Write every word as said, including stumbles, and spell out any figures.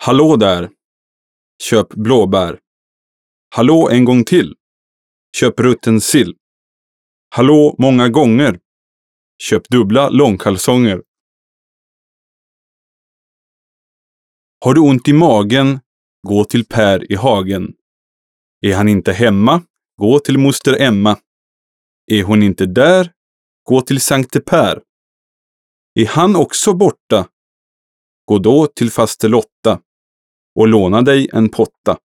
Hallå där. Köp blåbär. Hallå en gång till. Köp rutten sill. Hallå många gånger. Köp dubbla långkalsonger. Har du ont i magen? Gå till Per i hagen. Är han inte hemma? Gå till moster Emma. Är hon inte där? Gå till Sankte Per. Är han också borta? Gå då till faster Lotta och låna dig en potta.